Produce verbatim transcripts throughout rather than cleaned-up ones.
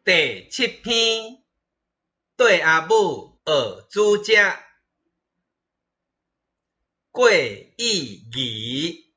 第七篇对阿母学煮食。过意义。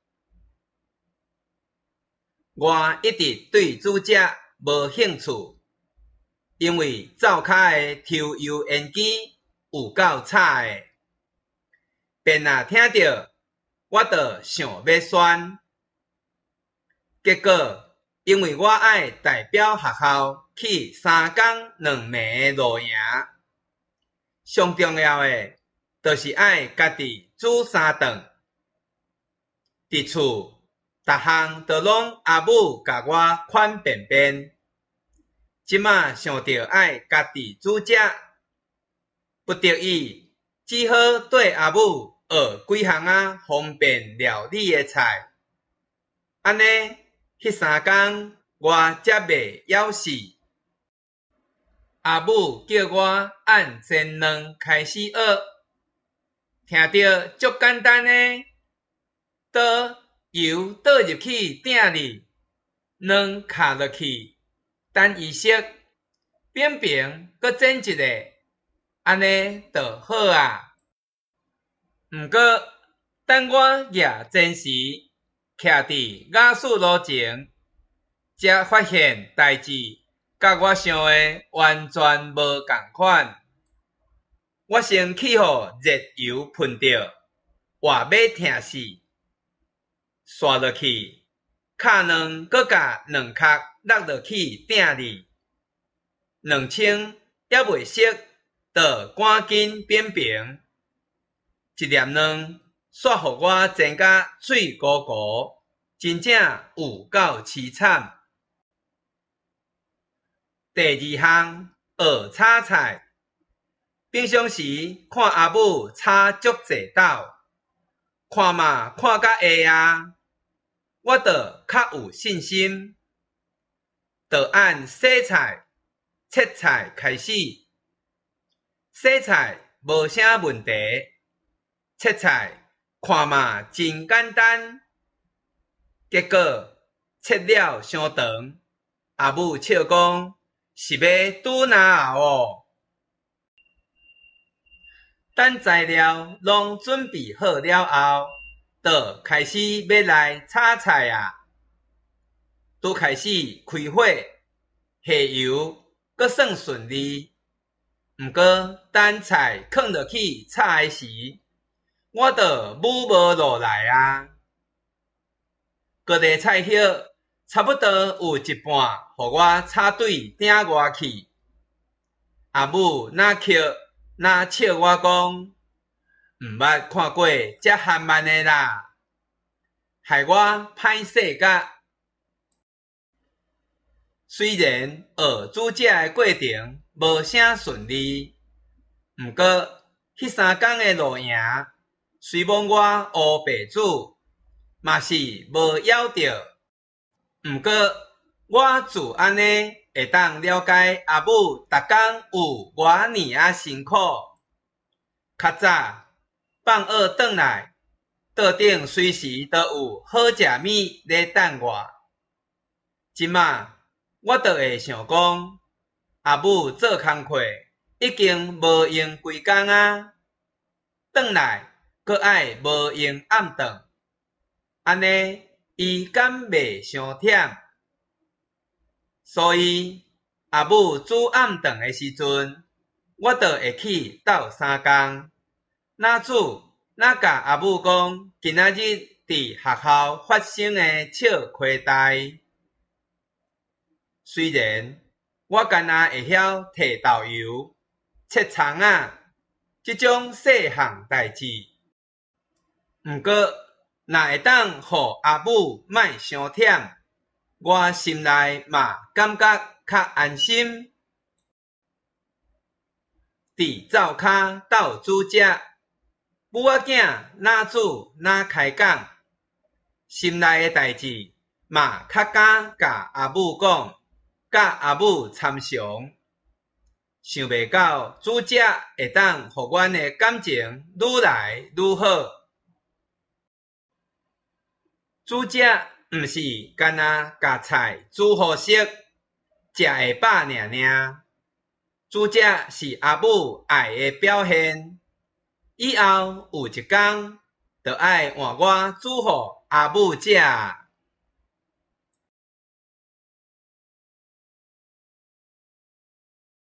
我一直对煮食无兴趣，因为灶骹的抽油烟机有够吵的，便若听到我就想要选。结果因为我爱代表学校去三天两暝的露营，上重要的就是爱家己煮三顿。伫厝逐项都拢阿母甲我款便便，即马想着爱家己煮食，不得已只好对阿母学几项仔方便料理的菜。安尼迄三工我才袂枵死。阿母叫我按煎卵开始学，听着足简单的，倒油倒入去鼎里，卵下落去，等伊熟，扁平搁煎一下，安尼就好啊。毋过等我举煎时，徛伫雅士炉前，才发现代志甲我想的完全无共款。我先去互热油喷着，活马疼死，刷落去，敲卵搁甲卵壳落落去鼎里，卵清还未熟，就赶紧扁平。一粒卵煞互我煎甲水糊糊，真正有够凄惨。第二项学炒菜。平常时看阿母炒足济斗，看嘛看甲会啊，我就较有信心。就按洗菜、切菜开始。洗菜无啥问题，切菜看嘛真简单。结果切了伤长，阿母笑讲是要拄哪后哦。等材料拢准备好了后，就开始要来炒菜啊。拄开始开火，下油，阁算顺利。毋过等菜放落去炒的时，我就舞无落来啊。各个菜叶差不多有一半，互我炒对鼎外去。阿母哪哭哪笑我讲，毋捌看过遮含慢的啦，害我歹势甲。虽然学煮食的过程无啥顺利，毋过迄三天的露营，虽摸我乌白煮，嘛是无枵着。毋过我自安尼会当了解阿母逐工有偌尼啊辛苦。较早放学转来，桌顶随时都有好食物咧等我。即马我就会想讲，阿母做工课已经无用规工啊，转来阁爱无用暗顿，安尼伊敢袂伤忝？所以阿母煮暗顿的时阵，我就会去斗三工。哪煮哪甲阿母讲今仔日伫学校发生的笑亏代。虽然我干那会晓摕豆油、切葱仔即种细项代志，毋过若会当互阿母莫伤忝，我心内嘛感觉较安心。伫灶骹斗煮食，母仔囝哪煮哪开讲，心内的代志嘛较敢甲阿母讲。甲阿母参详，想袂到煮食会当互阮的感情愈来愈好。煮食毋是干那甲菜煮好熟， 食会饱尔尔。煮食是阿母爱的表现。以后有一天，就爱换我煮互阿母食。